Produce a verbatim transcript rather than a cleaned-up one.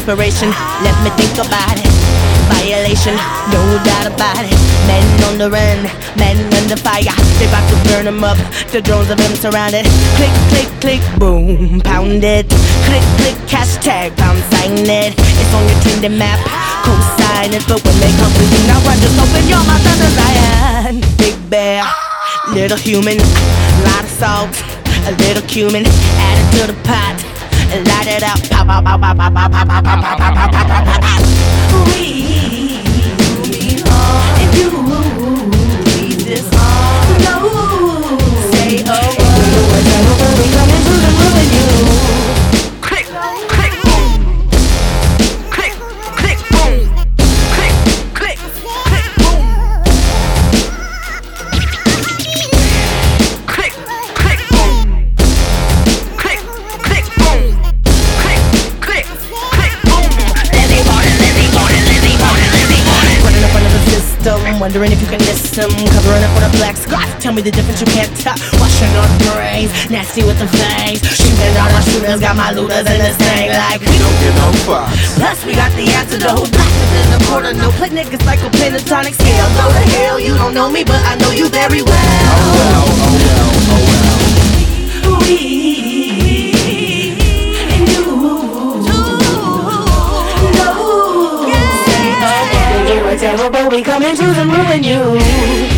inspiration. Let me think about it. Violation, no doubt about it. Men on the run, men under fire. They about to burn them up. The drones of them surrounded. Click, click, click, boom, pound it. Click, click, hashtag, pound sign it. It's on your trending map. Co-sign it, but when they come for you, now run, just open your mouth and Zion. Big bear, little human, lot of salt, a little cumin, add it to the pot, light it up, pop, pop, pop, pop, pop, pop, pop, pop, pop, pop, pop, pop, pop, pop. We, and you, need this all. No, say oh, we coming to the ruin you. Click, click, boom. Click, click, boom. Click, click, click, boom. Click, click, boom. Click, click, boom. Click, click, click, boom. Lizzie Borden, Lizzie Borden, Lizzie Borden, Lizzie Borden. Running up under the system, wondering if you can listen. Covering up with a black scarf, tell me the difference you can't tell. Washing our brains, nasty with the fangs. Shooting out our shooters, got my looters in this thing like we don't get no fucks. Plus we got the antidote, blackers in the quarter. No play niggas like a pentatonic scale. Go to hell, you don't know me, but I know you very well. Oh well, oh well, oh well. We and you know, say oh, you're a devil, but we coming to the ruin you.